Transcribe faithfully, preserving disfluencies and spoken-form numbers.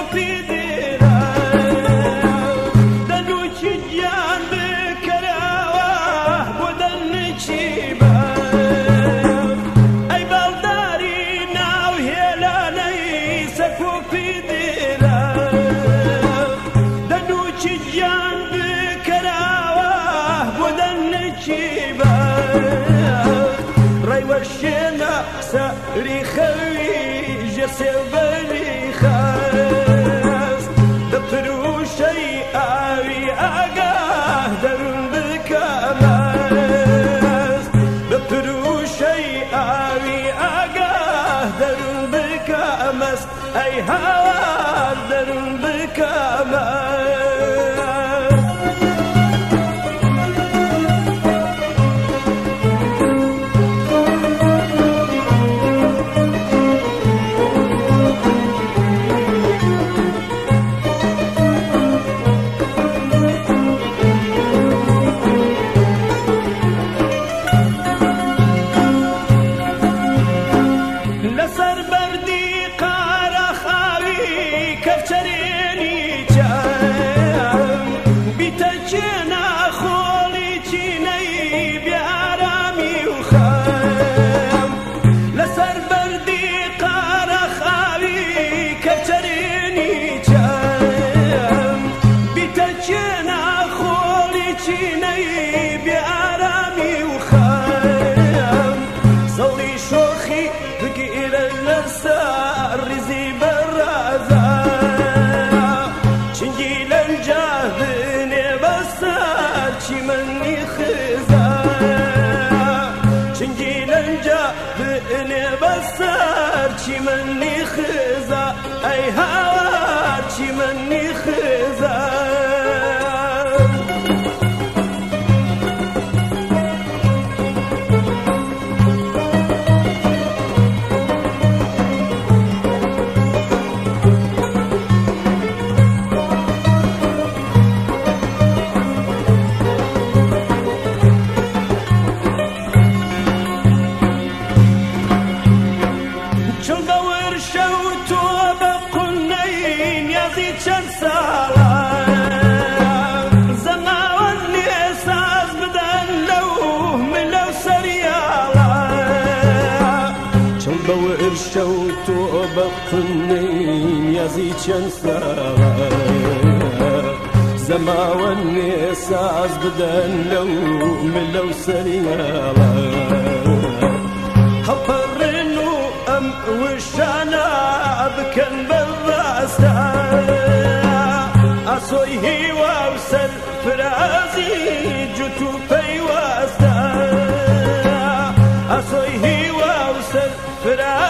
پیدرا دلوچی جان بکراوه بودن چیبا ای بالداری ناو هلانی سکو پیدرا دلوچی جان بکراوه بودن چیبا رای وشنا سری خوی جسر بری خاست دپروشی آوی آگاه درون بکامست دپروشی آوی آگاه درون بکامست ای هوا درون بکامست چی منی خزا ای هوا چی منی خزا شوت وبقنين يزي شنسا زماوني ساز بدن لو ملو سريالا خبرنو ام وشانا بكن بالراسا اسويه ووسل فرازي جتو في واسا اسويه ووسل فرازي